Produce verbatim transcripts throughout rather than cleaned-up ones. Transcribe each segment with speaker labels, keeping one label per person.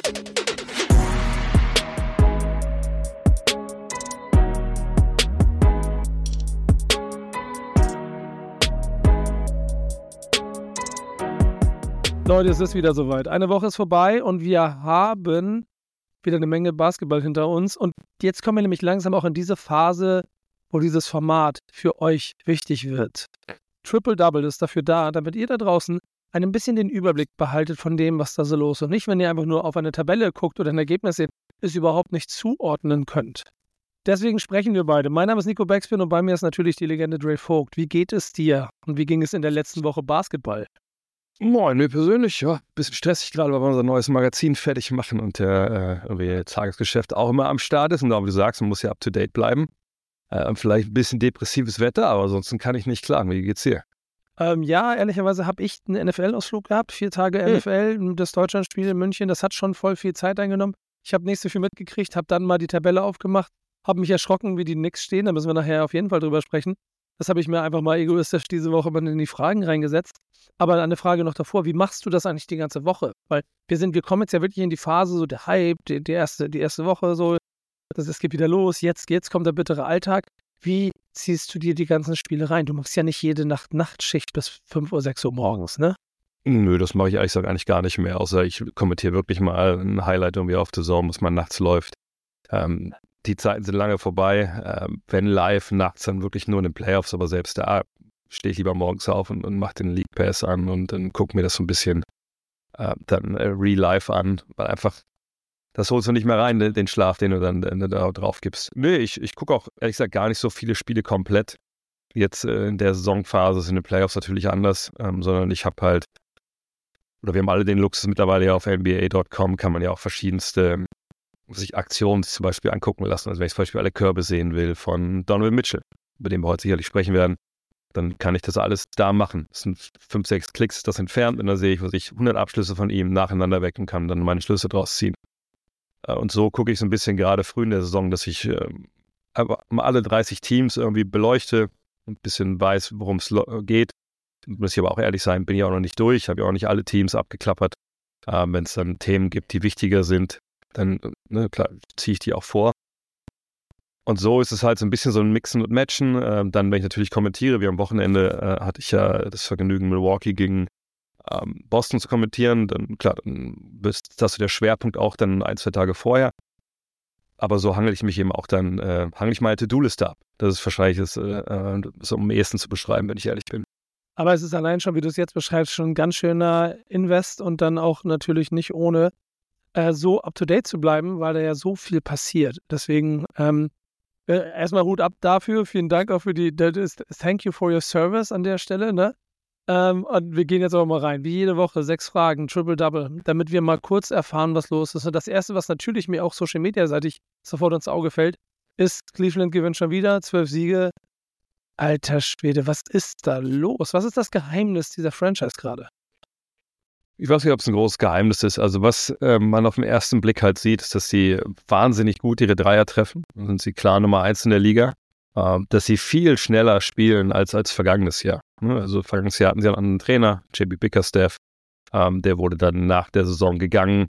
Speaker 1: Leute, es ist wieder soweit. Eine Woche ist vorbei und wir haben wieder eine Menge Basketball hinter uns. Und jetzt kommen wir nämlich langsam auch in diese Phase, wo dieses Format für euch wichtig wird. Triple Double ist dafür da, damit ihr da draußen ein bisschen den Überblick behaltet von dem, was da so los ist. Und nicht, wenn ihr einfach nur auf eine Tabelle guckt oder ein Ergebnis seht, es überhaupt nicht zuordnen könnt. Deswegen sprechen wir beide. Mein Name ist Nico Backspin und bei mir ist natürlich die Legende Dre Vogt. Wie geht es dir und wie ging es in der letzten Woche Basketball?
Speaker 2: Moin, mir persönlich, ja, bisschen stressig gerade, weil wir unser neues Magazin fertig machen und der äh, irgendwie Tagesgeschäft auch immer am Start ist. Und wie du sagst, man muss ja up-to-date bleiben. Äh, vielleicht ein bisschen depressives Wetter, aber ansonsten kann ich nicht klagen. Wie geht's dir?
Speaker 1: Ähm, ja, ehrlicherweise habe ich einen N F L-Ausflug gehabt. Vier Tage hm. N F L, das Deutschlandspiel in München. Das hat schon voll viel Zeit eingenommen. Ich habe nicht so viel mitgekriegt, habe dann mal die Tabelle aufgemacht, habe mich erschrocken, wie die Knicks stehen. Da müssen wir nachher auf jeden Fall drüber sprechen. Das habe ich mir einfach mal egoistisch diese Woche mal in die Fragen reingesetzt. Aber eine Frage noch davor, wie machst du das eigentlich die ganze Woche? Weil wir sind, wir kommen jetzt ja wirklich in die Phase, so der Hype, die, die, erste, die erste Woche, so, das, es geht wieder los, jetzt, jetzt kommt der bittere Alltag. Wie ziehst du dir die ganzen Spiele rein? Du machst ja nicht jede Nacht Nachtschicht bis fünf Uhr, sechs Uhr morgens, ne?
Speaker 2: Nö, das mache ich eigentlich so eigentlich gar nicht mehr, außer ich kommentiere wirklich mal ein Highlight irgendwie auf The Zone, was mal nachts läuft. Ähm, die Zeiten sind lange vorbei, ähm, wenn live nachts dann wirklich nur in den Playoffs, aber selbst da stehe ich lieber morgens auf und, und mache den League Pass an und dann gucke mir das so ein bisschen äh, dann äh, real-life an, weil einfach, das holst du nicht mehr rein, den Schlaf, den du dann äh, da drauf gibst. Nee, ich, ich gucke auch ehrlich gesagt gar nicht so viele Spiele komplett. Jetzt äh, in der Saisonphase sind die Playoffs natürlich anders, ähm, sondern ich habe halt, oder wir haben alle den Luxus mittlerweile ja auf N B A Punkt com, kann man ja auch verschiedenste sich Aktionen zum Beispiel angucken lassen. Also wenn ich zum Beispiel alle Körbe sehen will von Donovan Mitchell, über den wir heute sicherlich sprechen werden, dann kann ich das alles da machen. Das sind fünf, sechs Klicks, das entfernt und dann sehe ich, was ich, hundert Abschlüsse von ihm nacheinander weg und kann dann meine Schlüsse draus ziehen. Und so gucke ich so ein bisschen gerade früh in der Saison, dass ich äh, alle dreißig Teams irgendwie beleuchte, ein bisschen weiß, worum es geht. Muss ich aber auch ehrlich sein, bin ich auch noch nicht durch, habe ja auch nicht alle Teams abgeklappert. Äh, wenn es dann Themen gibt, die wichtiger sind, dann ne, klar, ziehe ich die auch vor. Und so ist es halt so ein bisschen so ein Mixen und Matchen. Äh, dann, wenn ich natürlich kommentiere, wie am Wochenende äh, hatte ich ja das Vergnügen, Milwaukee gegen ähm, Boston zu kommentieren. Dann, klar, dann ist das so der Schwerpunkt auch dann ein, zwei Tage vorher. Aber so hangel ich mich eben auch dann, äh, hangel ich meine To-Do-Liste ab. Das ist wahrscheinlich das, äh, so am ehesten zu beschreiben, wenn ich ehrlich bin.
Speaker 1: Aber es ist allein schon, wie du es jetzt beschreibst, schon ein ganz schöner Invest und dann auch natürlich nicht ohne äh, so up-to-date zu bleiben, weil da ja so viel passiert. Deswegen, ähm, erstmal Hut ab dafür, vielen Dank auch für die, thank you for your service an der Stelle, ne? Ähm, und wir gehen jetzt aber mal rein, wie jede Woche, sechs Fragen, Triple-Double, damit wir mal kurz erfahren, was los ist. Und das Erste, was natürlich mir auch Social-Media-seitig sofort ins Auge fällt, ist, Cleveland gewinnt schon wieder, zwölf Siege. Alter Schwede, was ist da los? Was ist das Geheimnis dieser Franchise gerade?
Speaker 2: Ich weiß nicht, ob es ein großes Geheimnis ist. Also was äh, man auf den ersten Blick halt sieht, ist, dass sie wahnsinnig gut ihre Dreier treffen. Dann sind sie klar Nummer eins in der Liga. Äh, dass sie viel schneller spielen als als vergangenes Jahr. Ne? Also vergangenes Jahr hatten sie einen anderen Trainer, J B Bickerstaff. Ähm, der wurde dann nach der Saison gegangen.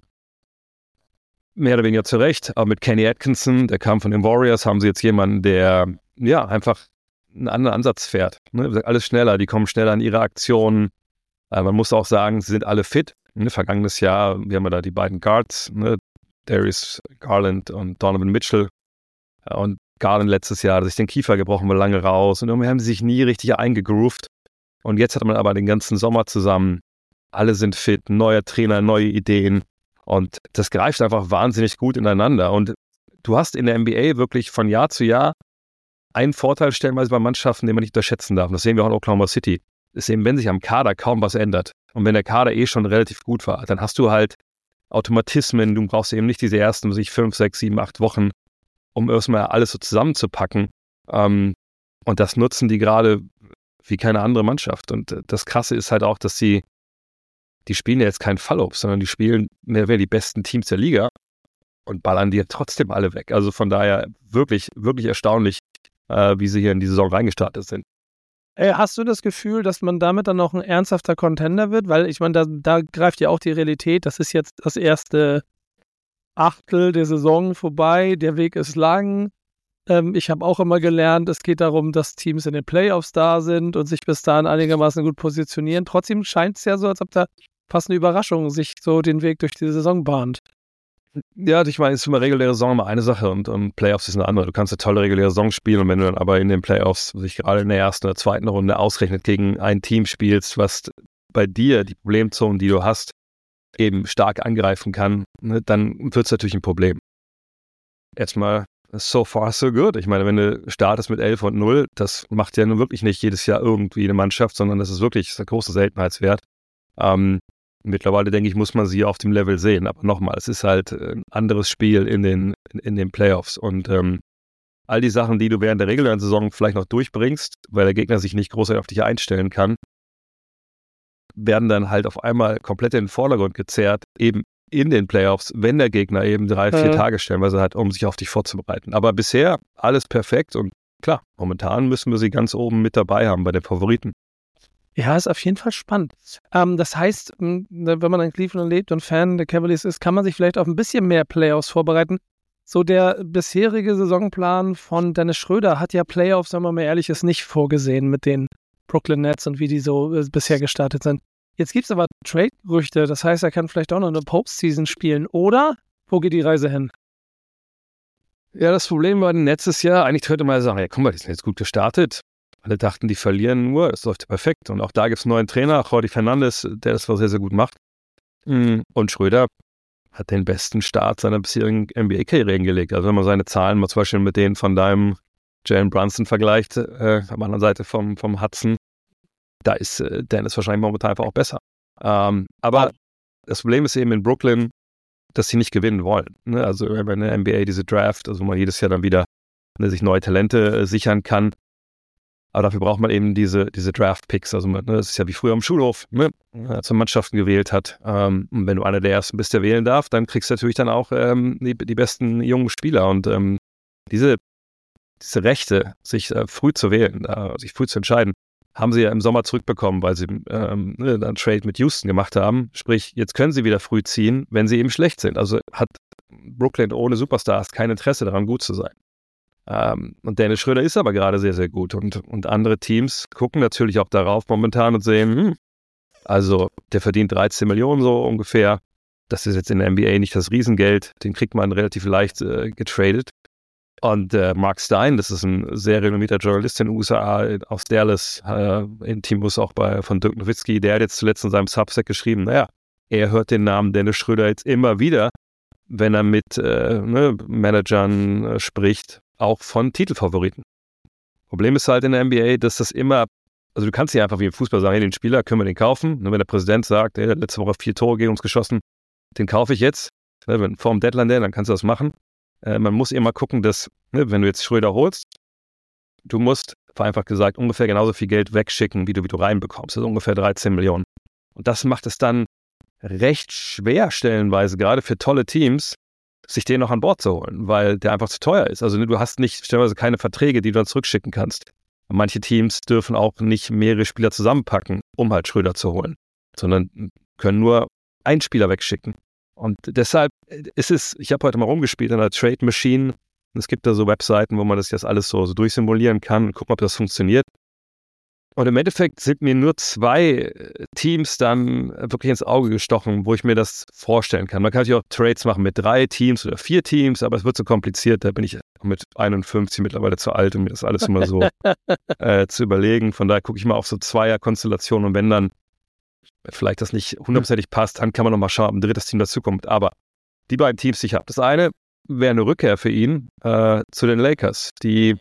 Speaker 2: Mehr oder weniger zurecht. Aber mit Kenny Atkinson, der kam von den Warriors, haben sie jetzt jemanden, der ja einfach einen anderen Ansatz fährt. Ne? Alles schneller, die kommen schneller an ihre Aktionen. Äh, man muss auch sagen, sie sind alle fit. Ne? Vergangenes Jahr, wir haben ja da die beiden Guards, ne? Darius Garland und Donovan Mitchell. Äh, und Garland letztes Jahr hat sich den Kiefer gebrochen, war lange raus. Und irgendwie haben sie sich nie richtig eingegroovt. Und jetzt hat man aber den ganzen Sommer zusammen. Alle sind fit, neuer Trainer, neue Ideen. Und das greift einfach wahnsinnig gut ineinander. Und du hast in der N B A wirklich von Jahr zu Jahr einen Vorteil stellenweise bei Mannschaften, den man nicht unterschätzen darf. Und das sehen wir auch in Oklahoma City. Ist eben, wenn sich am Kader kaum was ändert und wenn der Kader eh schon relativ gut war, dann hast du halt Automatismen. Du brauchst eben nicht diese ersten, sich fünf, sechs, sieben, acht Wochen, um erstmal alles so zusammenzupacken. Ähm, und das nutzen die gerade wie keine andere Mannschaft. Und das Krasse ist halt auch, dass sie, die spielen ja jetzt kein Fallobst, sondern die spielen mehr oder weniger die besten Teams der Liga und ballern die trotzdem alle weg. Also von daher wirklich, wirklich erstaunlich, äh, wie sie hier in die Saison reingestartet sind.
Speaker 1: Ey, hast du das Gefühl, dass man damit dann noch ein ernsthafter Contender wird? Weil ich meine, da, da greift ja auch die Realität. Das ist jetzt das erste Achtel der Saison vorbei, der Weg ist lang. Ähm, ich habe auch immer gelernt, es geht darum, dass Teams in den Playoffs da sind und sich bis dahin einigermaßen gut positionieren. Trotzdem scheint es ja so, als ob da fast eine Überraschung sich so den Weg durch die Saison bahnt.
Speaker 2: Ja, ich meine, es ist immer reguläre Saison immer eine Sache und, und Playoffs ist eine andere. Du kannst eine tolle reguläre Saison spielen und wenn du dann aber in den Playoffs sich gerade in der ersten oder zweiten Runde ausgerechnet gegen ein Team spielst, was bei dir die Problemzonen, die du hast, eben stark angreifen kann, ne, dann wird es natürlich ein Problem. Erstmal, so far so good. Ich meine, wenn du startest mit elf und null, das macht ja nun wirklich nicht jedes Jahr irgendwie eine Mannschaft, sondern das ist wirklich das ist ein großer Seltenheitswert. Ähm, Mittlerweile, denke ich, muss man sie auf dem Level sehen. Aber nochmal, es ist halt ein anderes Spiel in den, in, in den Playoffs. Und ähm, all die Sachen, die du während der regulären Saison vielleicht noch durchbringst, weil der Gegner sich nicht großartig auf dich einstellen kann, werden dann halt auf einmal komplett in den Vordergrund gezerrt, eben in den Playoffs, wenn der Gegner eben drei, vier
Speaker 1: Mhm.
Speaker 2: Tage stellenweise hat, um sich auf dich vorzubereiten. Aber bisher alles perfekt und klar, momentan müssen wir sie ganz oben mit dabei haben bei den Favoriten.
Speaker 1: Ja, ist auf jeden Fall spannend. Ähm, das heißt, m, ne, wenn man in Cleveland lebt und Fan der Cavaliers ist, kann man sich vielleicht auf ein bisschen mehr Playoffs vorbereiten. So der bisherige Saisonplan von Dennis Schröder hat ja Playoffs, wenn man mal ehrlich ist, nicht vorgesehen mit den Brooklyn Nets und wie die so äh, bisher gestartet sind. Jetzt gibt es aber Trade-Gerüchte, das heißt, er kann vielleicht auch noch eine Postseason spielen. Oder wo geht die Reise hin?
Speaker 2: Ja, das Problem bei den Nets ist ja, eigentlich könnte man sagen, ja guck mal, die sind jetzt gut gestartet. Alle dachten, die verlieren nur, das läuft ja perfekt. Und auch da gibt es einen neuen Trainer, Jordi Fernandes, der das sehr, sehr gut macht. Und Schröder hat den besten Start seiner bisherigen N B A-Karriere hingelegt. Also wenn man seine Zahlen mal zum Beispiel mit denen von deinem Jalen Brunson vergleicht, äh, auf der anderen Seite vom, vom Hudson, da ist äh, Dennis wahrscheinlich momentan einfach auch besser. Ähm, aber das Problem ist eben in Brooklyn, dass sie nicht gewinnen wollen. Ne? Also wenn in der N B A diese Draft, also wo man jedes Jahr dann wieder ne, sich neue Talente äh, sichern kann, aber dafür braucht man eben diese, diese Draft-Picks. Also ne, das ist ja wie früher am Schulhof, ne? Als man Mannschaften gewählt hat. Ähm, und wenn du einer der Ersten bist, der wählen darf, dann kriegst du natürlich dann auch ähm, die, die besten jungen Spieler. Und ähm, diese, diese Rechte, sich äh, früh zu wählen, äh, sich früh zu entscheiden, haben sie ja im Sommer zurückbekommen, weil sie ähm, ne, einen Trade mit Houston gemacht haben. Sprich, jetzt können sie wieder früh ziehen, wenn sie eben schlecht sind. Also hat Brooklyn ohne Superstars kein Interesse daran, gut zu sein. Ähm, und Dennis Schröder ist aber gerade sehr, sehr gut. Und, und andere Teams gucken natürlich auch darauf momentan und sehen, hm, also der verdient dreizehn Millionen so ungefähr. Das ist jetzt in der N B A nicht das Riesengeld. Den kriegt man relativ leicht äh, getradet. Und äh, Mark Stein, das ist ein sehr renommierter Journalist in den U S A, aus Dallas, äh, in Teambus auch bei, von Dirk Nowitzki, der hat jetzt zuletzt in seinem Substack geschrieben, naja, er hört den Namen Dennis Schröder jetzt immer wieder, wenn er mit äh, ne, Managern äh, spricht, auch von Titelfavoriten. Problem ist halt in der N B A, dass das immer, also du kannst nicht einfach wie im Fußball sagen, hey, den Spieler können wir den kaufen. Und wenn der Präsident sagt, hey, der hat letzte Woche vier Tore gegen uns geschossen, den kaufe ich jetzt, ne, wenn vor dem Deadline Day, dann kannst du das machen. Äh, man muss immer gucken, dass, ne, wenn du jetzt Schröder holst, du musst, vereinfacht gesagt, ungefähr genauso viel Geld wegschicken, wie du, wie du reinbekommst. Also ungefähr dreizehn Millionen. Und das macht es dann recht schwer stellenweise, gerade für tolle Teams, sich den noch an Bord zu holen, weil der einfach zu teuer ist. Also du hast nicht stellenweise keine Verträge, die du dann zurückschicken kannst. Und manche Teams dürfen auch nicht mehrere Spieler zusammenpacken, um halt Schröder zu holen, sondern können nur einen Spieler wegschicken. Und deshalb ist es, ich habe heute mal rumgespielt an der Trade Machine. Es gibt da so Webseiten, wo man das jetzt alles so, so durchsimulieren kann und gucken, ob das funktioniert. Und im Endeffekt sind mir nur zwei Teams dann wirklich ins Auge gestochen, wo ich mir das vorstellen kann. Man kann natürlich auch Trades machen mit drei Teams oder vier Teams, aber es wird so kompliziert. Da bin ich mit einundfünfzig mittlerweile zu alt, um mir das alles immer so äh, zu überlegen. Von daher gucke ich mal auf so Zweier-Konstellationen und wenn dann vielleicht das nicht hundertprozentig passt, dann kann man nochmal schauen, ob ein drittes Team dazukommt. Aber die beiden Teams, die ich habe. Das eine wäre eine Rückkehr für ihn äh, zu den Lakers, die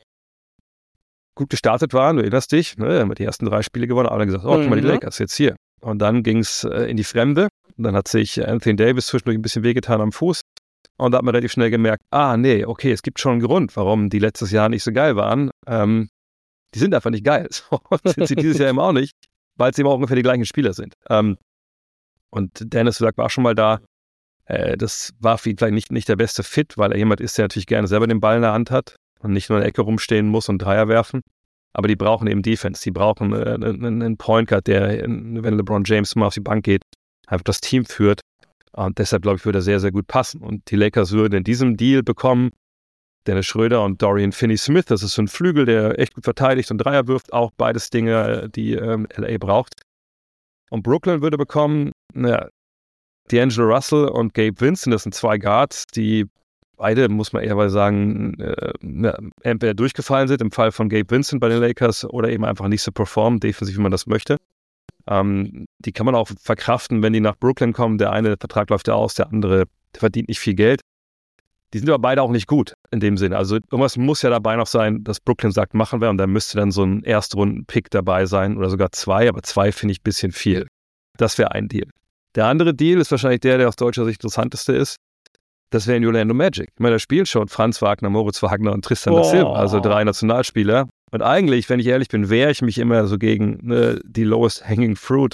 Speaker 2: gut gestartet waren, du erinnerst dich, ne, haben die ersten drei Spiele gewonnen, alle gesagt, oh, guck mal, die Lakers jetzt hier. Und dann ging es äh, in die Fremde. Und dann hat sich Anthony Davis zwischendurch ein bisschen wehgetan am Fuß. Und da hat man relativ schnell gemerkt, ah, nee, okay, es gibt schon einen Grund, warum die letztes Jahr nicht so geil waren. Ähm, die sind einfach nicht geil. So, sind sie dieses Jahr eben auch nicht, weil es eben auch ungefähr die gleichen Spieler sind. Ähm, und Dennis Schröder war schon mal da. Äh, das war für ihn vielleicht nicht, nicht der beste Fit, weil er jemand ist, der natürlich gerne selber den Ball in der Hand hat und nicht nur in der Ecke rumstehen muss und Dreier werfen. Aber die brauchen eben Defense. Die brauchen äh, einen, einen Point Guard, der, wenn LeBron James mal auf die Bank geht, einfach das Team führt. Und deshalb, glaube ich, würde er sehr, sehr gut passen. Und die Lakers würden in diesem Deal bekommen Dennis Schröder und Dorian Finney-Smith. Das ist so ein Flügel, der echt gut verteidigt und Dreier wirft. Auch beides Dinge, die ähm, L A braucht. Und Brooklyn würde bekommen, naja, D'Angelo Russell und Gabe Vincent. Das sind zwei Guards, die beide, muss man ehrlich sagen, äh, ja, entweder durchgefallen sind im Fall von Gabe Vincent bei den Lakers oder eben einfach nicht so performen, defensiv, wie man das möchte. Ähm, die kann man auch verkraften, wenn die nach Brooklyn kommen. Der eine Vertrag läuft ja aus, der andere der verdient nicht viel Geld. Die sind aber beide auch nicht gut in dem Sinne. Also irgendwas muss ja dabei noch sein, dass Brooklyn sagt, machen wir. Und da müsste dann so ein Erstrunden-Pick dabei sein oder sogar zwei. Aber zwei finde ich ein bisschen viel. Das wäre ein Deal. Der andere Deal ist wahrscheinlich der, der aus deutscher Sicht interessanteste ist. Das wäre in Orlando Magic. Ich meine, da spielen schon Franz Wagner, Moritz Wagner und Tristan da Silva, also drei Nationalspieler. Und eigentlich, wenn ich ehrlich bin, wehre ich mich immer so gegen ne, die lowest hanging fruit.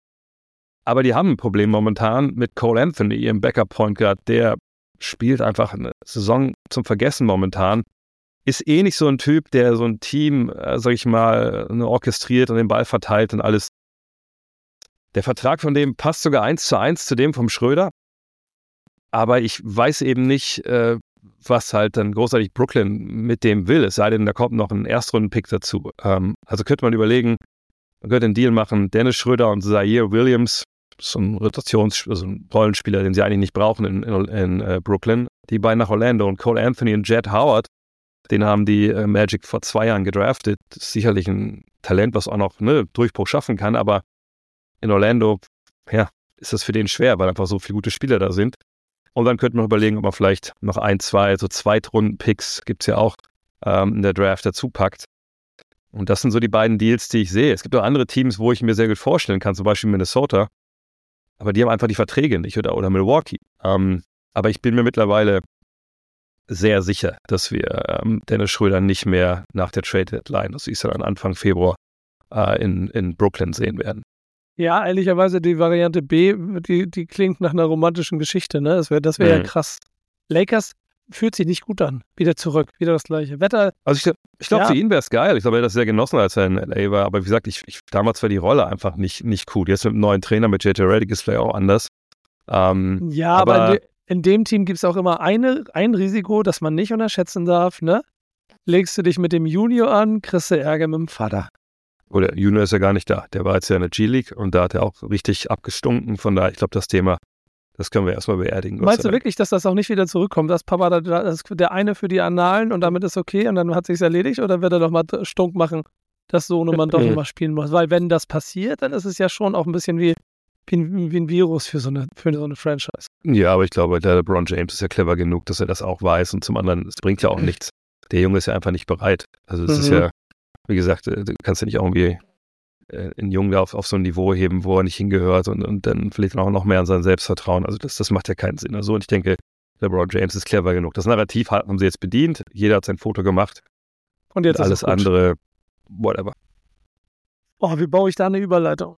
Speaker 2: Aber die haben ein Problem momentan mit Cole Anthony, ihrem Backup-Point Guard. Der spielt einfach eine Saison zum Vergessen momentan. Ist eh nicht so ein Typ, der so ein Team, äh, sag ich mal, ne, orchestriert und den Ball verteilt und alles. Der Vertrag von dem passt sogar eins zu eins zu dem vom Schröder. Aber ich weiß eben nicht, äh, was halt dann großartig Brooklyn mit dem will. Es sei denn, da kommt noch ein Erstrunden-Pick dazu. Ähm, also könnte man überlegen, man könnte einen Deal machen, Dennis Schröder und Zaire Williams, so ein Rotations-, also ein Rollenspieler, den sie eigentlich nicht brauchen in, in, in äh, Brooklyn. Die beiden nach Orlando und Cole Anthony und Jett Howard, den haben die äh, Magic vor zwei Jahren gedraftet. Das ist sicherlich ein Talent, was auch noch ne, Durchbruch schaffen kann, aber in Orlando, ja, ist das für den schwer, weil einfach so viele gute Spieler da sind. Und dann könnte man überlegen, ob man vielleicht noch ein, zwei, so Zweitrunden-Picks, gibt es ja auch, ähm, in der Draft dazu packt. Und das sind so die beiden Deals, die ich sehe. Es gibt auch andere Teams, wo ich mir sehr gut vorstellen kann, zum Beispiel Minnesota. Aber die haben einfach die Verträge nicht oder, oder Milwaukee. Ähm, aber ich bin mir mittlerweile sehr sicher, dass wir ähm, Dennis Schröder nicht mehr nach der Trade-Deadline, das ist ja dann Anfang Februar, äh, in, in Brooklyn sehen werden.
Speaker 1: Ja, ehrlicherweise die Variante B, die, die klingt nach einer romantischen Geschichte, ne? Das wäre das wär
Speaker 2: Mhm.
Speaker 1: ja krass. Lakers fühlt sich nicht gut an. Wieder zurück, wieder das gleiche. Wetter.
Speaker 2: Also ich, ich glaube,
Speaker 1: Ja.
Speaker 2: für ihn wäre es geil. Ich glaube, er hat das sehr genossen, als er in L A war. Aber wie gesagt, ich, ich damals war die Rolle einfach nicht, nicht cool. Jetzt mit dem neuen Trainer, mit J J Redick, ist vielleicht auch anders. Ähm,
Speaker 1: Ja, aber,
Speaker 2: aber
Speaker 1: in, de, in dem Team gibt es auch immer eine, ein Risiko, das man nicht unterschätzen darf, ne? Legst du dich mit dem Junior an, kriegst du Ärger mit dem Vater.
Speaker 2: Oder Junior ist ja gar nicht da. Der war jetzt ja in der G-League und da hat er auch richtig abgestunken. Von daher, ich glaube, das Thema, das können wir erstmal beerdigen. Gott
Speaker 1: Meinst
Speaker 2: sei
Speaker 1: du
Speaker 2: Dank.
Speaker 1: wirklich, dass das auch nicht wieder zurückkommt, dass Papa da, das ist der eine für die Annalen und damit ist okay und dann hat sich's erledigt, oder wird er doch mal stunk machen, dass Sohnemann doch nochmal spielen muss? Weil wenn das passiert, dann ist es ja schon auch ein bisschen wie, wie, ein, wie ein Virus für so, eine, für so eine Franchise.
Speaker 2: Ja, aber ich glaube, der LeBron James ist ja clever genug, dass er das auch weiß. Und zum anderen, es bringt ja auch nichts. Der Junge ist ja einfach nicht bereit. Also es
Speaker 1: Mhm.
Speaker 2: ist ja, wie gesagt, du kannst ja nicht irgendwie einen Jungen da auf, auf so ein Niveau heben, wo er nicht hingehört und, und dann vielleicht auch noch mehr an sein Selbstvertrauen. Also das, das macht ja keinen Sinn. Also und ich denke, LeBron James ist clever genug. Das Narrativ haben sie jetzt bedient. Jeder hat sein Foto gemacht.
Speaker 1: Und jetzt
Speaker 2: Und alles
Speaker 1: ist es gut.
Speaker 2: andere, whatever.
Speaker 1: Oh, wie baue ich da eine Überleitung?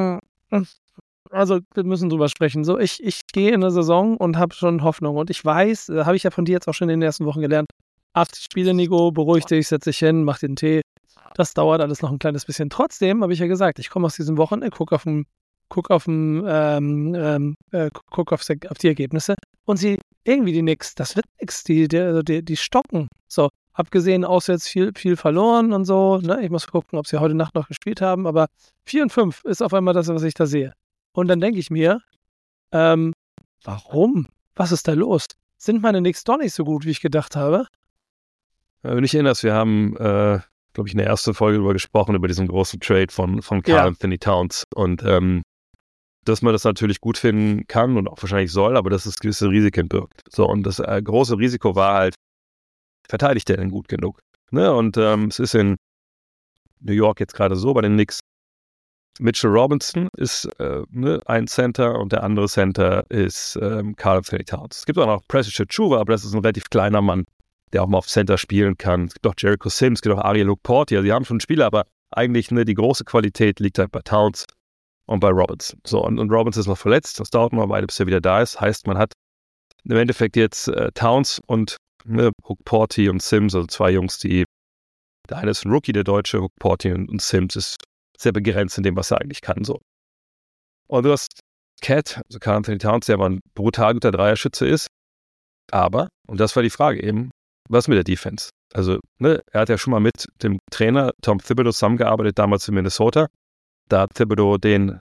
Speaker 1: Also, wir müssen drüber sprechen. So, ich, ich gehe in eine Saison und habe schon Hoffnung. Und ich weiß, da habe ich ja von dir jetzt auch schon in den ersten Wochen gelernt, acht Spiele, Nico, beruhig dich, setz dich hin, mach den Tee. Das dauert alles noch ein kleines bisschen. Trotzdem habe ich ja gesagt, ich komme aus diesem Wochenende, gucke auf, guck auf, ähm, ähm, äh, guck auf, auf die Ergebnisse und sie irgendwie die nix. Das wird nix. Die, die, die, die stocken. So, abgesehen auswärts viel, viel verloren und so. Ne? Ich muss gucken, ob sie heute Nacht noch gespielt haben. Aber vier und fünf ist auf einmal das, was ich da sehe. Und dann denke ich mir, ähm, warum? Was ist da los? Sind meine Knicks doch nicht so gut, wie ich gedacht habe?
Speaker 2: Wenn du dich erinnerst, wir haben, äh, glaube ich, in der ersten Folge darüber gesprochen, über diesen großen Trade von, von Karl
Speaker 1: Ja.
Speaker 2: Anthony Towns. Und ähm, dass man das natürlich gut finden kann und auch wahrscheinlich soll, aber dass es gewisse Risiken birgt. So, und das äh, große Risiko war halt, verteidigt der denn gut genug? Ne? Und ähm, es ist in New York jetzt gerade so bei den Knicks, Mitchell Robinson ist äh, ne, ein Center und der andere Center ist ähm, Karl Anthony Towns. Es gibt auch noch Precious Achiuwa, aber das ist ein relativ kleiner Mann, der auch mal auf Center spielen kann. Es gibt auch Jericho Sims, es gibt auch Ariel Portier. Die haben schon Spieler, aber eigentlich ne, die große Qualität liegt halt bei Towns und bei Robinson. So, und, und Robinson ist noch verletzt. Das dauert noch eine Weile, bis er wieder da ist. Heißt, man hat im Endeffekt jetzt äh, Towns und ne, Hook Porty und Sims, also zwei Jungs, die der eine ist ein Rookie, der Deutsche, Hook Porty und, und Sims ist sehr begrenzt in dem, was er eigentlich kann. So. Und du hast Cat, also Karl Anthony Towns, der aber ein brutal guter Dreierschütze ist. Aber, und das war die Frage eben, was mit der Defense? Also, ne, er hat ja schon mal mit dem Trainer Tom Thibodeau zusammengearbeitet, damals in Minnesota. Da hat Thibodeau den,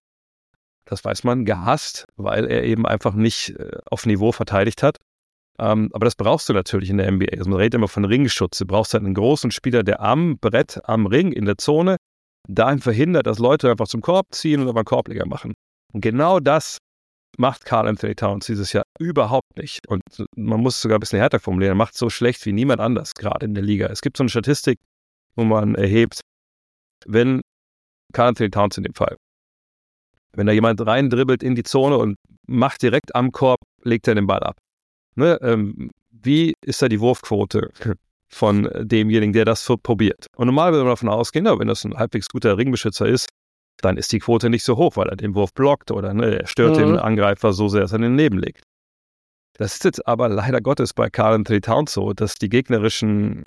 Speaker 2: das weiß man, gehasst, weil er eben einfach nicht äh, auf Niveau verteidigt hat. Ähm, aber das brauchst du natürlich in der N B A. Also man redet immer von Ringschutz. Du brauchst halt einen großen Spieler, der am Brett, am Ring, in der Zone, dahin verhindert, dass Leute einfach zum Korb ziehen und aber einen Korbleger machen. Und genau das macht Karl Anthony Towns dieses Jahr überhaupt nicht. Und man muss es sogar ein bisschen härter formulieren. Er macht es so schlecht wie niemand anders, gerade in der Liga. Es gibt so eine Statistik, wo man erhebt, wenn Karl Anthony Towns in dem Fall, wenn da jemand reindribbelt in die Zone und macht direkt am Korb, legt er den Ball ab. Ne, ähm, wie ist da die Wurfquote von demjenigen, der das probiert? Und normal würde man davon ausgehen, ja, wenn das ein halbwegs guter Ringbeschützer ist, dann ist die Quote nicht so hoch, weil er den Wurf blockt oder ne, er stört mhm. den Angreifer so sehr, dass er den Leben legt. Das ist jetzt aber leider Gottes bei Karl Anthony Towns so, dass die gegnerischen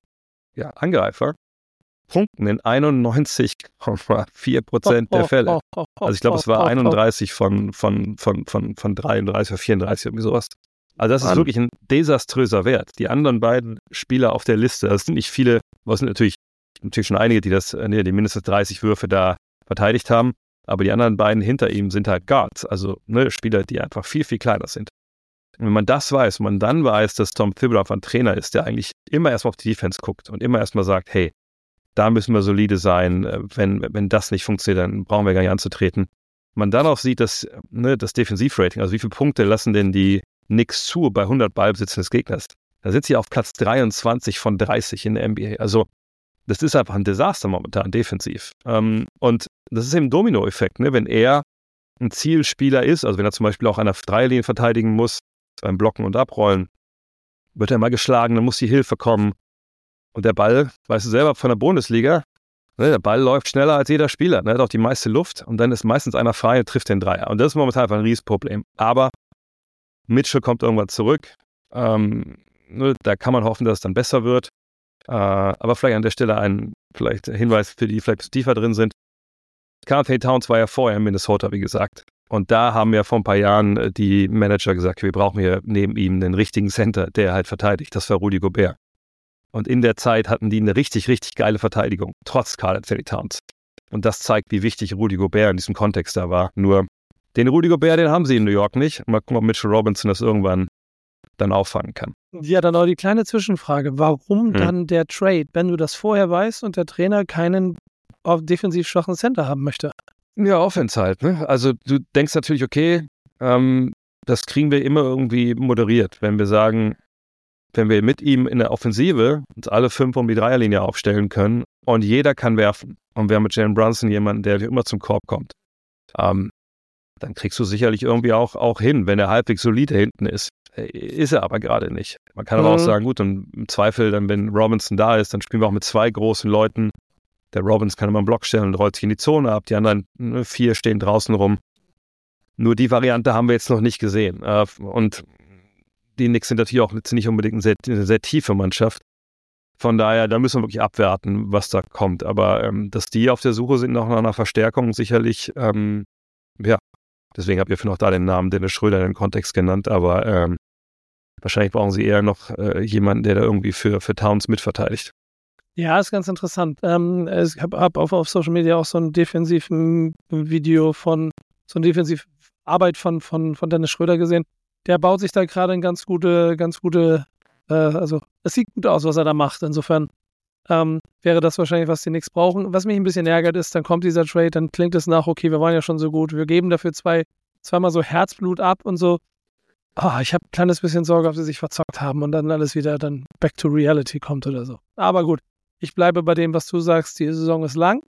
Speaker 2: ja, Angreifer punkten in einundneunzig Komma vier Prozent der Fälle. Also ich glaube, es war einunddreißig von, von, von, von, von dreiunddreißig oder vierunddreißig, irgendwie sowas. Also das ist Mann. Wirklich ein desaströser Wert. Die anderen beiden Spieler auf der Liste, das sind nicht viele, aber es sind natürlich, natürlich schon einige, die das, die mindestens dreißig Würfe da verteidigt haben, aber die anderen beiden hinter ihm sind halt Guards, also ne, Spieler, die einfach viel, viel kleiner sind. Und wenn man das weiß, man dann weiß, dass Tom Thibodeau ein Trainer ist, der eigentlich immer erstmal auf die Defense guckt und immer erstmal sagt, hey, da müssen wir solide sein, wenn, wenn das nicht funktioniert, dann brauchen wir gar nicht anzutreten. Man dann auch sieht, dass ne, das Defensivrating, also wie viele Punkte lassen denn die Knicks zu bei hundert Ballbesitzen des Gegners, da sind sie auf Platz dreiundzwanzig von dreißig in der N B A, also das ist einfach ein Desaster momentan, defensiv. Ähm, und das ist eben ein Dominoeffekt, ne? Wenn er ein Zielspieler ist, also wenn er zum Beispiel auch an der Dreierlinie verteidigen muss, beim Blocken und Abrollen, wird er mal geschlagen, dann muss die Hilfe kommen. Und der Ball, weißt du selber von der Bundesliga, ne, der Ball läuft schneller als jeder Spieler, ne, hat auch die meiste Luft und dann ist meistens einer frei und trifft den Dreier. Und das ist momentan einfach ein Riesenproblem. Aber Mitchell kommt irgendwann zurück. Ähm, ne, da kann man hoffen, dass es dann besser wird. Uh, aber vielleicht an der Stelle ein vielleicht Hinweis für die, die vielleicht tiefer drin sind. Karl Anthony Towns war ja vorher in Minnesota, wie gesagt. Und da haben ja vor ein paar Jahren die Manager gesagt, wir brauchen hier neben ihm einen richtigen Center, der halt verteidigt. Das war Rudy Gobert. Und in der Zeit hatten die eine richtig, richtig geile Verteidigung, trotz Karl Anthony Towns. Und das zeigt, wie wichtig Rudy Gobert in diesem Kontext da war. Nur den Rudy Gobert, den haben sie in New York nicht. Mal gucken, ob Mitchell Robinson das irgendwann dann auffangen kann.
Speaker 1: Ja, dann auch die kleine Zwischenfrage. Warum hm. dann der Trade, wenn du das vorher weißt und der Trainer keinen auf defensiv schwachen Center haben möchte?
Speaker 2: Ja, Offense halt. Ne? Also du denkst natürlich, okay, ähm, das kriegen wir immer irgendwie moderiert, wenn wir sagen, wenn wir mit ihm in der Offensive uns alle fünf um die Dreierlinie aufstellen können und jeder kann werfen und wir haben mit Jalen Brunson jemanden, der immer zum Korb kommt, ähm, dann kriegst du sicherlich irgendwie auch, auch hin, wenn er halbwegs solide hinten ist. Ist er aber gerade nicht. Man kann aber mhm. auch sagen, gut, und im Zweifel, dann wenn Robinson da ist, dann spielen wir auch mit zwei großen Leuten. Der Robinson kann immer einen Block stellen und rollt sich in die Zone ab. Die anderen ne, vier stehen draußen rum. Nur die Variante haben wir jetzt noch nicht gesehen. Und die Knicks sind natürlich auch nicht unbedingt eine sehr, eine sehr tiefe Mannschaft. Von daher, da müssen wir wirklich abwarten, was da kommt. Aber ähm, dass die auf der Suche sind nach einer Verstärkung, sicherlich, ähm, ja, deswegen habe ich für noch da den Namen Dennis Schröder in den Kontext genannt, aber ähm, wahrscheinlich brauchen sie eher noch äh, jemanden, der da irgendwie für, für Towns mitverteidigt.
Speaker 1: Ja, ist ganz interessant. Ähm, ich habe hab auf, auf Social Media auch so ein defensiven Video von, so eine Defensivarbeit von, von, von Dennis Schröder gesehen. Der baut sich da gerade eine ganz gute, ganz gute, äh, also es sieht gut aus, was er da macht. Insofern ähm, wäre das wahrscheinlich, was die Knicks brauchen. Was mich ein bisschen ärgert ist, dann kommt dieser Trade, dann klingt es nach, okay, wir waren ja schon so gut, wir geben dafür zwei, zweimal so Herzblut ab und so. Oh, ich habe ein kleines bisschen Sorge, ob sie sich verzockt haben und dann alles wieder dann back to reality kommt oder so. Aber gut, ich bleibe bei dem, was du sagst, die Saison ist lang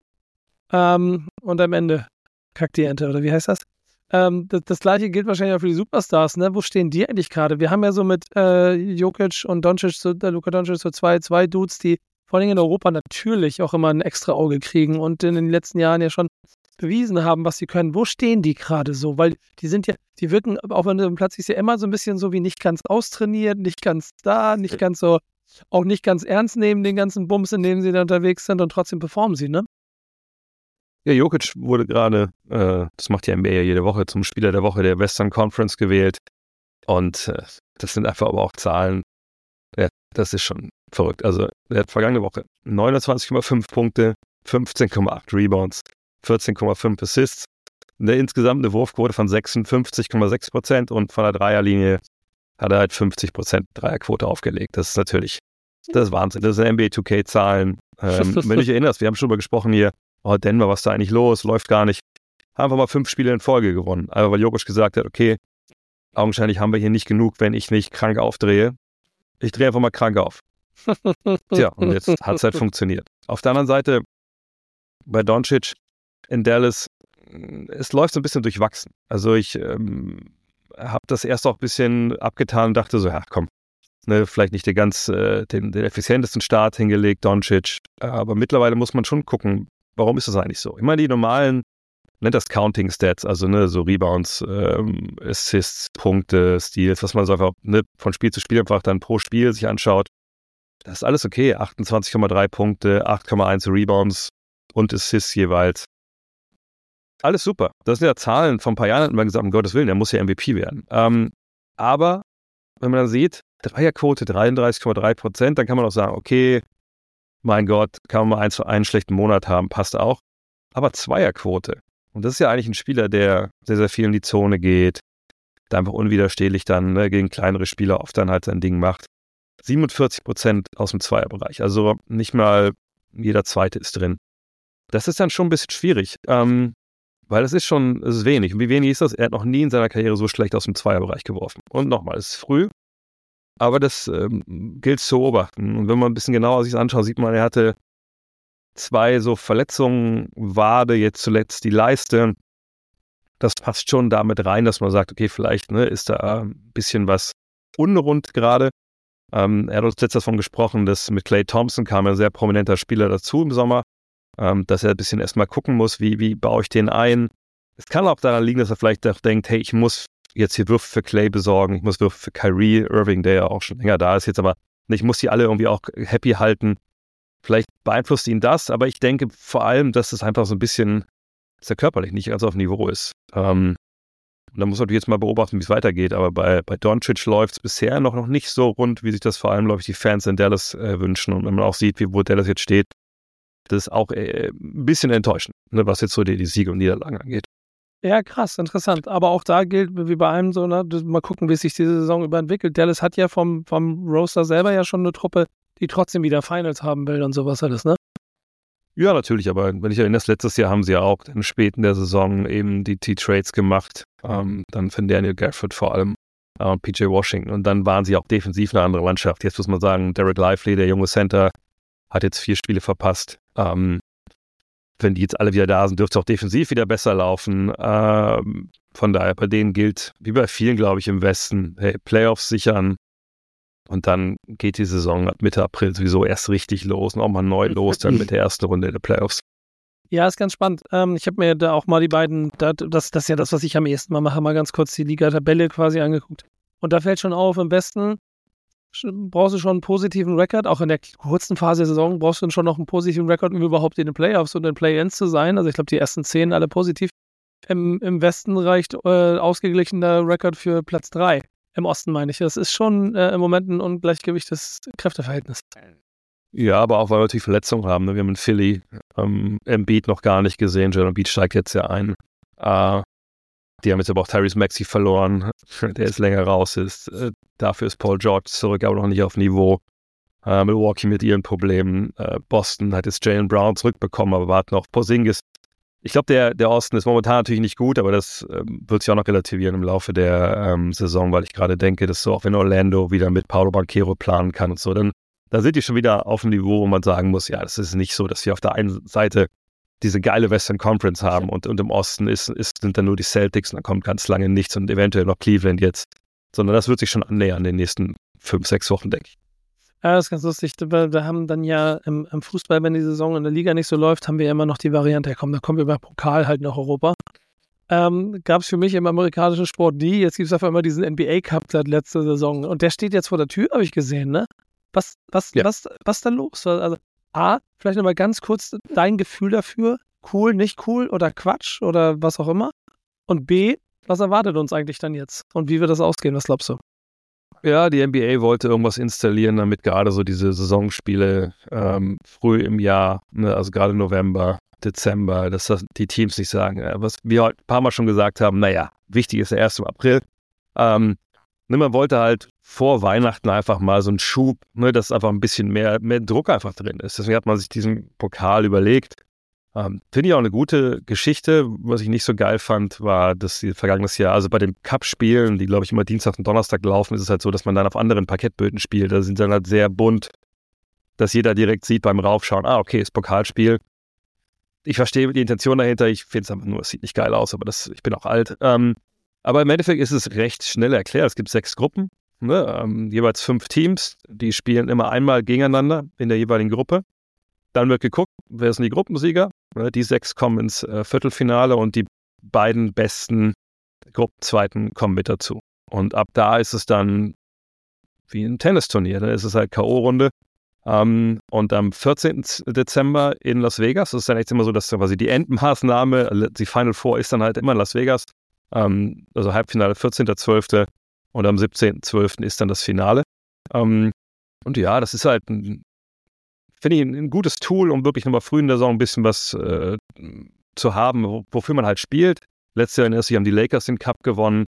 Speaker 1: ähm, und am Ende kackt die Ente, oder wie heißt das? Ähm, das, das gleiche gilt wahrscheinlich auch für die Superstars, ne? Wo stehen die eigentlich gerade? Wir haben ja so mit äh, Jokic und Doncic, so, äh, Luka Doncic, so zwei, zwei Dudes, die vor allem in Europa natürlich auch immer ein extra Auge kriegen und in den letzten Jahren ja schon bewiesen haben, was sie können. Wo stehen die gerade so? Weil die sind ja, die wirken, auch wenn du im Platz ist, ja immer so ein bisschen so wie nicht ganz austrainiert, nicht ganz da, nicht ganz so, auch nicht ganz ernst nehmen, den ganzen Bums, in dem sie da unterwegs sind und trotzdem performen sie, ne?
Speaker 2: Ja, Jokic wurde gerade, äh, das macht die N B A ja jede Woche, zum Spieler der Woche der Western Conference gewählt. Und äh, das sind einfach aber auch Zahlen, ja, das ist schon verrückt. Also er hat vergangene Woche neunundzwanzig Komma fünf Punkte, fünfzehn Komma acht Rebounds, vierzehn Komma fünf Assists, eine insgesamt eine Wurfquote von sechsundfünfzig Komma sechs Prozent und von der Dreierlinie hat er halt fünfzig Prozent Dreierquote aufgelegt. Das ist natürlich, das ist Wahnsinn. Das sind N B A zwei K-Zahlen. Ähm, wenn du dich erinnerst, wir haben schon mal gesprochen hier, oh Denver, was ist da eigentlich los? Läuft gar nicht. Haben wir mal fünf Spiele in Folge gewonnen. Einfach weil Jokic gesagt hat, okay, augenscheinlich haben wir hier nicht genug, wenn ich nicht krank aufdrehe. Ich drehe einfach mal krank auf. Tja, und jetzt hat es halt funktioniert. Auf der anderen Seite, bei Doncic in Dallas, es läuft so ein bisschen durchwachsen. Also ich ähm, habe das erst auch ein bisschen abgetan und dachte so, ja komm, ne, vielleicht nicht den ganz, äh, den, den effizientesten Start hingelegt, Doncic. Aber mittlerweile muss man schon gucken, warum ist das eigentlich so? Ich meine, die normalen, nennt das Counting Stats, also ne, so Rebounds, ähm, Assists, Punkte, Steals, was man so einfach ne, von Spiel zu Spiel einfach dann pro Spiel sich anschaut. Das ist alles okay. achtundzwanzig Komma drei Punkte, acht Komma eins Rebounds und Assists jeweils. Alles super. Das sind ja Zahlen, vor ein paar Jahren hatten wir gesagt, um Gottes Willen, der muss ja M V P werden. Ähm, aber wenn man dann sieht, Dreierquote dreiunddreißig Komma drei Prozent, dann kann man auch sagen, okay, mein Gott, kann man mal einen, einen schlechten Monat haben, passt auch. Aber Zweierquote. Und das ist ja eigentlich ein Spieler, der sehr, sehr viel in die Zone geht, der einfach unwiderstehlich dann ne, gegen kleinere Spieler oft dann halt sein Ding macht. siebenundvierzig Prozent aus dem Zweierbereich. Also nicht mal jeder Zweite ist drin. Das ist dann schon ein bisschen schwierig, ähm, weil das ist schon, es ist wenig. Und wie wenig ist das? Er hat noch nie in seiner Karriere so schlecht aus dem Zweierbereich geworfen. Und nochmal, es ist früh, aber das ähm, gilt zu beobachten. Und wenn man ein bisschen genauer sich das anschaut, sieht man, er hatte zwei so Verletzungen, Wade, jetzt zuletzt die Leiste. Das passt schon damit rein, dass man sagt, okay, vielleicht ne, ist da ein bisschen was unrund gerade. Ähm, er hat uns letztes davon gesprochen, dass mit Klay Thompson kam ein sehr prominenter Spieler dazu im Sommer, ähm, dass er ein bisschen erstmal gucken muss, wie, wie baue ich den ein. Es kann auch daran liegen, dass er vielleicht auch denkt, hey, ich muss jetzt hier Würfe für Klay besorgen, ich muss Würfe für Kyrie Irving, der ja auch schon länger da ist jetzt, aber ich muss die alle irgendwie auch happy halten. Vielleicht beeinflusst ihn das, aber ich denke vor allem, dass es einfach so ein bisschen, dass er körperlich nicht ganz auf Niveau ist. Ähm, und da muss man natürlich jetzt mal beobachten, wie es weitergeht, aber bei, bei Doncic läuft es bisher noch, noch nicht so rund, wie sich das vor allem, glaube ich, die Fans in Dallas äh, wünschen. Und wenn man auch sieht, wie, wo Dallas jetzt steht, das ist auch äh, ein bisschen enttäuschend, ne, was jetzt so die, die Siege und Niederlagen angeht.
Speaker 1: Ja, krass, interessant. Aber auch da gilt, wie bei allem so, ne, mal gucken, wie sich diese Saison über entwickelt. Dallas hat ja vom, vom Roster selber ja schon eine Truppe, die trotzdem wieder Finals haben will und sowas alles, ne?
Speaker 2: Ja, natürlich, aber wenn ich erinnere, letztes Jahr haben sie ja auch dann spät in der Saison eben die T-Trades gemacht, ähm, dann für Daniel Gafford vor allem äh, und P J Washington und dann waren sie auch defensiv eine andere Mannschaft. Jetzt muss man sagen, Derek Lively, der junge Center, hat jetzt vier Spiele verpasst. Ähm, wenn die jetzt alle wieder da sind, dürfte es auch defensiv wieder besser laufen. Ähm, von daher, bei denen gilt, wie bei vielen, glaube ich, im Westen, hey, Playoffs sichern. Und dann geht die Saison ab Mitte April sowieso erst richtig los und auch mal neu los, dann mit der ersten Runde der Playoffs.
Speaker 1: Ja, ist ganz spannend. Ähm, ich habe mir da auch mal die beiden, das, das ist ja das, was ich am ehesten mal mache, mal ganz kurz die Liga-Tabelle quasi angeguckt. Und da fällt schon auf, im Westen brauchst du schon einen positiven Rekord. Auch in der kurzen Phase der Saison brauchst du schon noch einen positiven Rekord, um überhaupt in den Playoffs und in den Play-Ins zu sein. Also ich glaube, die ersten zehn alle positiv. Im, im Westen reicht äh, ausgeglichener Rekord für Platz drei. Im Osten meine ich. Das ist schon äh, im Moment ein ungleichgewichtes Kräfteverhältnis.
Speaker 2: Ja, aber auch weil wir natürlich Verletzungen haben. Ne? Wir haben in Philly ähm, Embiid noch gar nicht gesehen. Joel Embiid steigt jetzt ja ein. Äh, die haben jetzt aber auch Tyrese Maxey verloren, der jetzt länger raus ist. Äh, dafür ist Paul George zurück, aber noch nicht auf Niveau. Äh, Milwaukee mit ihren Problemen. Äh, Boston hat jetzt Jaylen Brown zurückbekommen, aber warten auf Porzingis. Ich glaube, der, der Osten ist momentan natürlich nicht gut, aber das ähm, wird sich auch noch relativieren im Laufe der ähm, Saison, weil ich gerade denke, dass so auch wenn Orlando wieder mit Paolo Banchero planen kann und so, dann da sind die schon wieder auf dem Niveau, wo man sagen muss, ja, das ist nicht so, dass wir auf der einen Seite diese geile Western Conference haben und, und im Osten ist, ist, sind dann nur die Celtics und dann kommt ganz lange nichts und eventuell noch Cleveland jetzt, sondern das wird sich schon annähern in den nächsten fünf, sechs Wochen, denke ich.
Speaker 1: Ja, das ist ganz lustig, weil wir haben dann ja im, im Fußball, wenn die Saison in der Liga nicht so läuft, haben wir ja immer noch die Variante, ja komm, da kommen wir über Pokal halt nach Europa. Ähm, gab es für mich im amerikanischen Sport nie, jetzt gibt es auf einmal diesen N B A Cup seit letzter Saison und der steht jetzt vor der Tür, habe ich gesehen, ne? Was, was,
Speaker 2: Ja.
Speaker 1: was, was da los? Also A, vielleicht nochmal ganz kurz dein Gefühl dafür, cool, nicht cool oder Quatsch oder was auch immer? Und B, was erwartet uns eigentlich dann jetzt? Und wie wird das ausgehen? Was glaubst du?
Speaker 2: Ja, die N B A wollte irgendwas installieren, damit gerade so diese Saisonspiele ähm, früh im Jahr, ne, also gerade November, Dezember, dass das die Teams nicht sagen, äh, was wir heute ein paar Mal schon gesagt haben, naja, wichtig ist der erste April. Ähm, ne, man wollte halt vor Weihnachten einfach mal so einen Schub, ne, dass einfach ein bisschen mehr, mehr Druck einfach drin ist. Deswegen hat man sich diesen Pokal überlegt. Ähm, Finde ich auch eine gute Geschichte. Was ich nicht so geil fand, war, dass die vergangenes Jahr, also bei den Cup-Spielen, die glaube ich immer Dienstag und Donnerstag laufen, ist es halt so, dass man dann auf anderen Parkettböden spielt. Da sind dann halt sehr bunt, dass jeder direkt sieht beim Raufschauen, ah, okay, ist Pokalspiel. Ich verstehe die Intention dahinter, ich finde es einfach nur, es sieht nicht geil aus, aber das, ich bin auch alt. Ähm, aber im Endeffekt ist es recht schnell erklärt. Es gibt sechs Gruppen, ne, ähm, jeweils fünf Teams, die spielen immer einmal gegeneinander in der jeweiligen Gruppe. Dann wird geguckt, wer sind die Gruppensieger. Die sechs kommen ins äh, Viertelfinale und die beiden besten Gruppenzweiten kommen mit dazu. Und ab da ist es dann wie ein Tennisturnier. Da ist es halt K O-Runde. Ähm, und am vierzehnten Dezember in Las Vegas, das ist dann echt immer so, dass quasi die Endmaßnahme, die Final Four ist dann halt immer in Las Vegas. Ähm, also Halbfinale vierzehnten zwölften und am siebzehnten zwölften ist dann das Finale. Ähm, und ja, das ist halt ein finde ich ein, ein gutes Tool, um wirklich nochmal früh in der Saison ein bisschen was äh, zu haben, wo, wofür man halt spielt. Letztes Jahr in erst haben die Lakers den Cup gewonnen.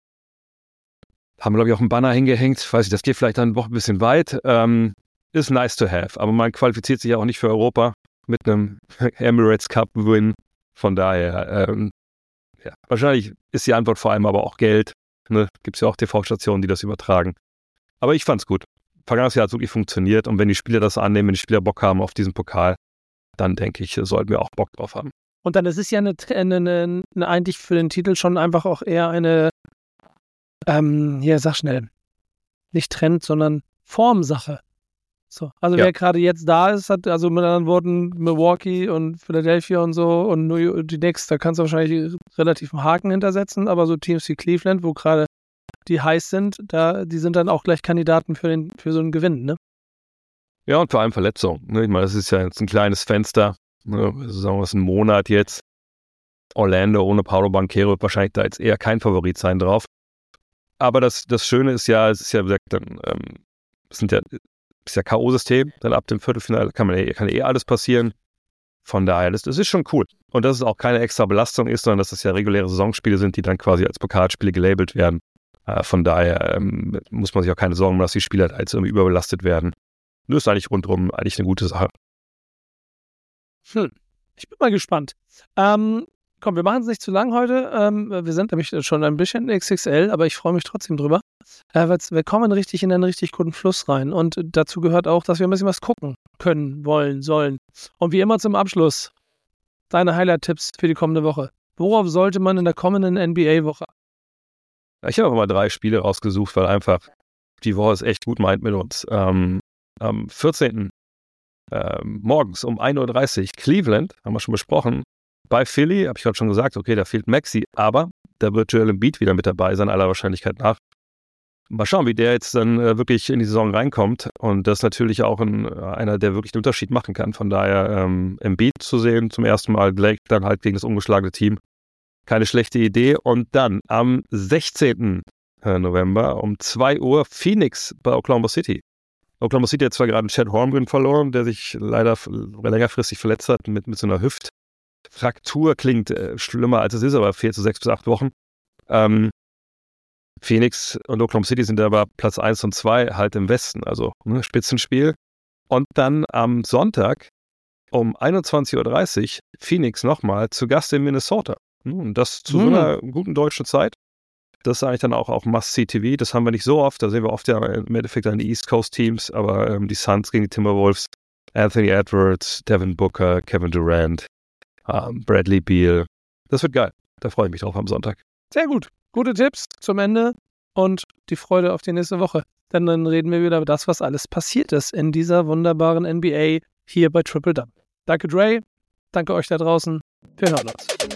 Speaker 2: Haben, glaube ich, auch einen Banner hingehängt. Weiß ich, das geht vielleicht dann doch ein bisschen weit. Ähm, ist nice to have. Aber man qualifiziert sich ja auch nicht für Europa mit einem Emirates Cup-Win. Von daher, ähm, ja, wahrscheinlich ist die Antwort vor allem aber auch Geld. Ne? Gibt es ja auch T V-Stationen, die das übertragen. Aber ich fand's gut. Vergangenes Jahr hat es wirklich funktioniert und wenn die Spieler das annehmen, wenn die Spieler Bock haben auf diesen Pokal, dann denke ich, sollten wir auch Bock drauf haben.
Speaker 1: Und dann ist es ja eine, eine, eine, eine eigentlich für den Titel schon einfach auch eher eine, ähm, hier, sag schnell, nicht Trend, sondern Formsache. So, also ja. Wer gerade jetzt da ist, hat, also mit anderen Worten, Milwaukee und Philadelphia und so und New York, die Knicks, da kannst du wahrscheinlich relativ einen Haken hintersetzen, aber so Teams wie Cleveland, wo gerade die heiß sind, da, die sind dann auch gleich Kandidaten für, den, für so einen Gewinn, ne?
Speaker 2: Ja, und vor allem Verletzungen. Ne? Ich meine, das ist ja jetzt ein kleines Fenster, ne? Sagen wir es, ein Monat jetzt. Orlando ohne Paolo Banchero wird wahrscheinlich da jetzt eher kein Favorit sein drauf. Aber das, das Schöne ist ja, es ist ja, wie gesagt, dann, ähm, es sind ja, ist ja K O-System, dann ab dem Viertelfinale kann, man, kann eh alles passieren. Von daher, das, das ist schon cool. Und dass es auch keine extra Belastung ist, sondern dass das ja reguläre Saisonspiele sind, die dann quasi als Pokalspiele gelabelt werden. Von daher ähm, muss man sich auch keine Sorgen machen, dass die Spieler halt als irgendwie überbelastet werden. Das ist eigentlich rundherum eigentlich eine gute Sache.
Speaker 1: Hm. Ich bin mal gespannt. Ähm, komm, wir machen es nicht zu lang heute. Ähm, wir sind nämlich schon ein bisschen X X L, aber ich freue mich trotzdem drüber. Äh, wir kommen richtig in einen richtig guten Fluss rein. Und dazu gehört auch, dass wir ein bisschen was gucken können, wollen, sollen. Und wie immer zum Abschluss, deine Highlight-Tipps für die kommende Woche. Worauf sollte man in der kommenden N B A-Woche?
Speaker 2: Ich habe aber mal drei Spiele rausgesucht, weil einfach die Woche ist echt gut meint mit uns. Ähm, am vierzehnten Ähm, morgens um ein Uhr dreißig Cleveland, haben wir schon besprochen. Bei Philly, habe ich gerade schon gesagt, okay, da fehlt Maxi, aber da wird Joel Embiid wieder mit dabei sein, aller Wahrscheinlichkeit nach. Mal schauen, wie der jetzt dann äh, wirklich in die Saison reinkommt. Und das ist natürlich auch ein, einer, der wirklich den Unterschied machen kann. Von daher ähm, Embiid zu sehen, zum ersten Mal Blake dann halt gegen das ungeschlagene Team. Keine schlechte Idee. Und dann am sechzehnten November um zwei Uhr Phoenix bei Oklahoma City. Oklahoma City hat zwar gerade Chad Holmgren verloren, der sich leider längerfristig verletzt hat mit, mit so einer Hüftfraktur. Klingt äh, schlimmer als es ist, aber fehlt so sechs bis acht Wochen. Ähm, Phoenix und Oklahoma City sind aber Platz eins und zwei halt im Westen, also ne, Spitzenspiel. Und dann am Sonntag um einundzwanzig Uhr dreißig Phoenix nochmal zu Gast in Minnesota. Und das zu mhm. so einer guten deutschen Zeit. Das ist eigentlich dann auch, auch Must-See T V. Das haben wir nicht so oft. Da sehen wir oft ja im Endeffekt dann die East Coast Teams, aber ähm, die Suns gegen die Timberwolves, Anthony Edwards, Devin Booker, Kevin Durant, ähm, Bradley Beal. Das wird geil. Da freue ich mich drauf am Sonntag.
Speaker 1: Sehr gut. Gute Tipps zum Ende und die Freude auf die nächste Woche. Denn dann reden wir wieder über das, was alles passiert ist in dieser wunderbaren N B A hier bei Triple Double. Danke Dre, danke euch da draußen. Wir hören uns.